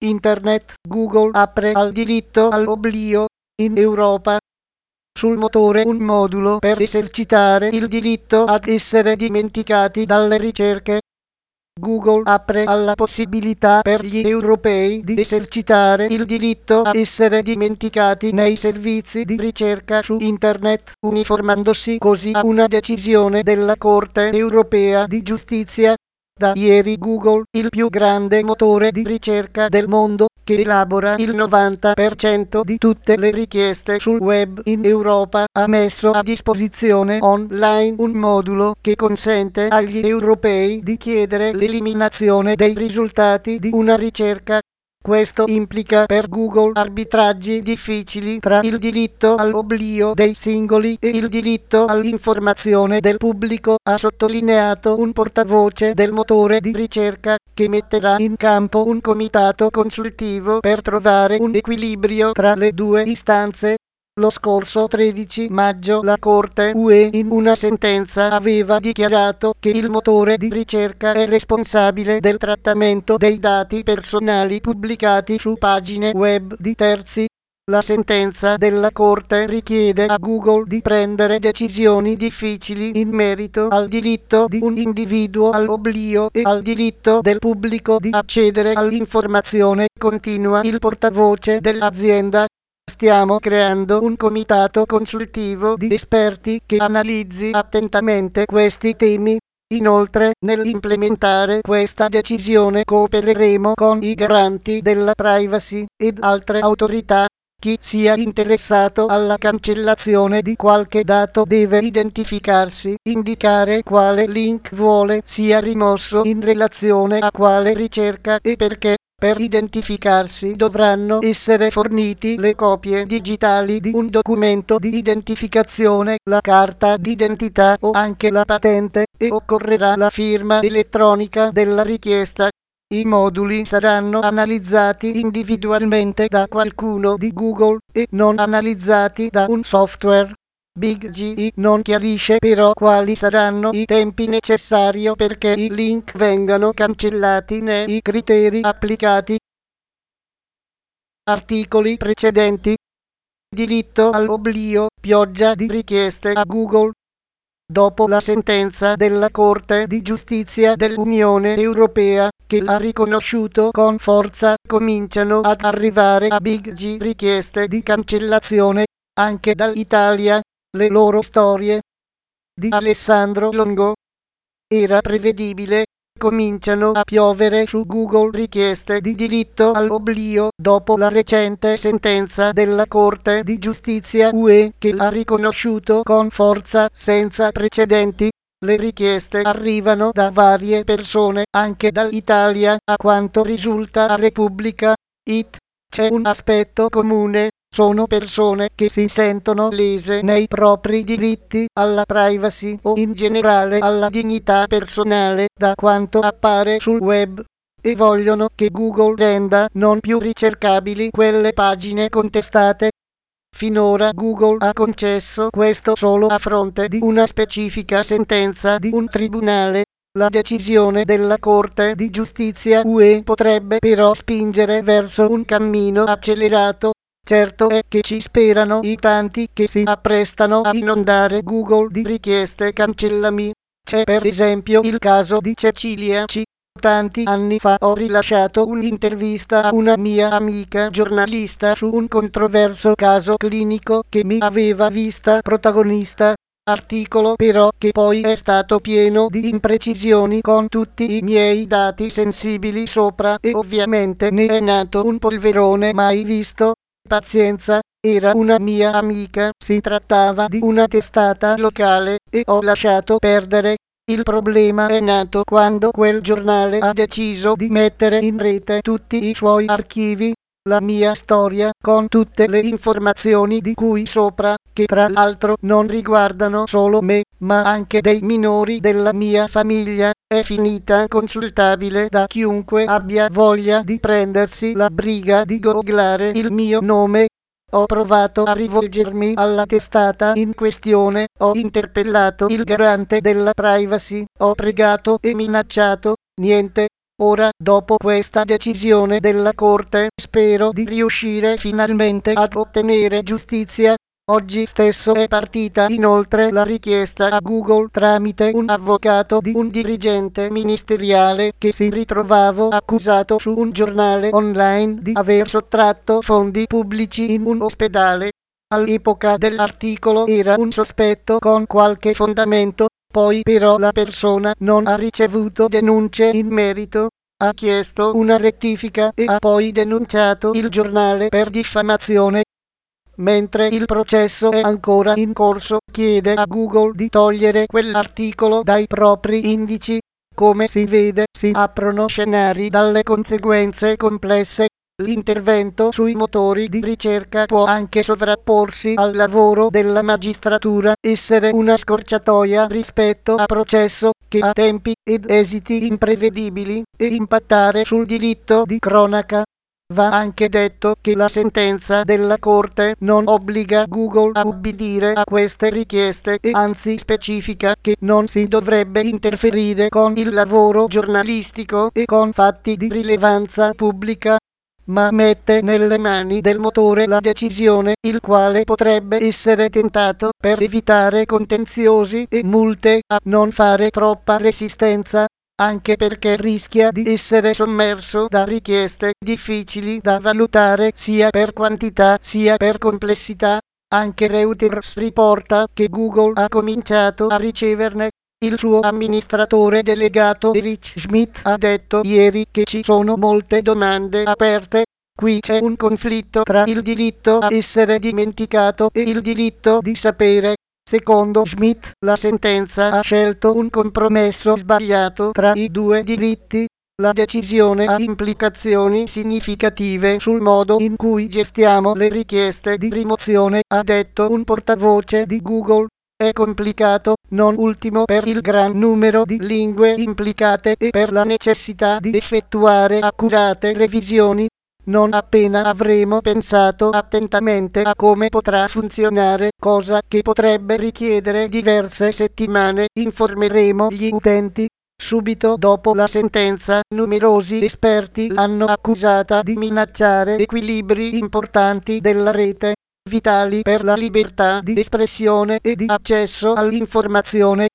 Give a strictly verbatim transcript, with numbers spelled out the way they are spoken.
Internet. Google apre al diritto all'oblio in Europa. Sul motore un modulo per esercitare il diritto ad essere dimenticati dalle ricerche. Google apre alla possibilità per gli europei di esercitare il diritto a essere dimenticati nei servizi di ricerca su Internet, uniformandosi così a una decisione della Corte europea di giustizia. Da ieri Google, il più grande motore di ricerca del mondo, che elabora il novanta per cento di tutte le richieste sul web in Europa, ha messo a disposizione online un modulo che consente agli europei di chiedere l'eliminazione dei risultati di una ricerca. Questo implica per Google arbitraggi difficili tra il diritto all'oblio dei singoli e il diritto all'informazione del pubblico, ha sottolineato un portavoce del motore di ricerca, che metterà in campo un comitato consultivo per trovare un equilibrio tra le due istanze. Lo scorso tredici maggio la Corte U E in una sentenza aveva dichiarato che il motore di ricerca è responsabile del trattamento dei dati personali pubblicati su pagine web di terzi. La sentenza della Corte richiede a Google di prendere decisioni difficili in merito al diritto di un individuo all'oblio e al diritto del pubblico di accedere all'informazione, continua il portavoce dell'azienda. Stiamo creando un comitato consultivo di esperti che analizzi attentamente questi temi. Inoltre, nell'implementare questa decisione coopereremo con i garanti della privacy ed altre autorità. Chi sia interessato alla cancellazione di qualche dato deve identificarsi, indicare quale link vuole sia rimosso in relazione a quale ricerca e perché. Per identificarsi dovranno essere forniti le copie digitali di un documento di identificazione, la carta d'identità o anche la patente, e occorrerà la firma elettronica della richiesta. I moduli saranno analizzati individualmente da qualcuno di Google e non analizzati da un software. Big G I non chiarisce però quali saranno i tempi necessari perché i link vengano cancellati né i criteri applicati. Articoli precedenti. Diritto all'oblio, pioggia di richieste a Google. Dopo la sentenza della Corte di Giustizia dell'Unione Europea, che ha riconosciuto con forza, cominciano ad arrivare a Big G richieste di cancellazione, anche dall'Italia. Le loro storie di Alessandro Longo. Era prevedibile. Cominciano a piovere su Google richieste di diritto all'oblio dopo la recente sentenza della Corte di Giustizia U E che ha riconosciuto con forza senza precedenti. Le richieste arrivano da varie persone, anche dall'Italia, a quanto risulta a Repubblica It. C'è un aspetto comune. Sono persone che si sentono lese nei propri diritti alla privacy o in generale alla dignità personale da quanto appare sul web e vogliono che Google renda non più ricercabili quelle pagine contestate. Finora Google ha concesso questo solo a fronte di una specifica sentenza di un tribunale. La decisione della Corte di Giustizia U E potrebbe però spingere verso un cammino accelerato. Certo è che ci sperano i tanti che si apprestano a inondare Google di richieste cancellami. C'è per esempio il caso di Cecilia C. Tanti anni fa ho rilasciato un'intervista a una mia amica giornalista su un controverso caso clinico che mi aveva vista protagonista. Articolo però che poi è stato pieno di imprecisioni con tutti i miei dati sensibili sopra e ovviamente ne è nato un polverone mai visto. Pazienza, era una mia amica, si trattava di una testata locale e ho lasciato perdere. Il problema è nato quando quel giornale ha deciso di mettere in rete tutti i suoi archivi, la mia storia, con tutte le informazioni di cui sopra, che tra l'altro non riguardano solo me, ma anche dei minori della mia famiglia, è finita consultabile da chiunque abbia voglia di prendersi la briga di googlare il mio nome. Ho provato a rivolgermi alla testata in questione, ho interpellato il garante della privacy, ho pregato e minacciato, niente. Ora, dopo questa decisione della Corte, spero di riuscire finalmente ad ottenere giustizia. Oggi stesso è partita inoltre la richiesta a Google tramite un avvocato di un dirigente ministeriale che si ritrovava accusato su un giornale online di aver sottratto fondi pubblici in un ospedale. All'epoca dell'articolo era un sospetto con qualche fondamento, poi però la persona non ha ricevuto denunce in merito. Ha chiesto una rettifica e ha poi denunciato il giornale per diffamazione. Mentre il processo è ancora in corso, chiede a Google di togliere quell'articolo dai propri indici. Come si vede, si aprono scenari dalle conseguenze complesse. L'intervento sui motori di ricerca può anche sovrapporsi al lavoro della magistratura, essere una scorciatoia rispetto a processo che ha tempi ed esiti imprevedibili e impattare sul diritto di cronaca. Va anche detto che la sentenza della Corte non obbliga Google a ubbidire a queste richieste e anzi specifica che non si dovrebbe interferire con il lavoro giornalistico e con fatti di rilevanza pubblica, ma mette nelle mani del motore la decisione, il quale potrebbe essere tentato per evitare contenziosi e multe a non fare troppa resistenza, anche perché rischia di essere sommerso da richieste difficili da valutare sia per quantità sia per complessità. Anche Reuters riporta che Google ha cominciato a riceverne. Il suo amministratore delegato Eric Schmidt ha detto ieri che ci sono molte domande aperte. Qui c'è un conflitto tra il diritto a essere dimenticato e il diritto di sapere. Secondo Schmidt, la sentenza ha scelto un compromesso sbagliato tra i due diritti. La decisione ha implicazioni significative sul modo in cui gestiamo le richieste di rimozione, ha detto un portavoce di Google. È complicato, non ultimo per il gran numero di lingue implicate e per la necessità di effettuare accurate revisioni. Non appena avremo pensato attentamente a come potrà funzionare, cosa che potrebbe richiedere diverse settimane, informeremo gli utenti. Subito dopo la sentenza, numerosi esperti l'hanno accusata di minacciare equilibri importanti della rete, vitali per la libertà di espressione e di accesso all'informazione.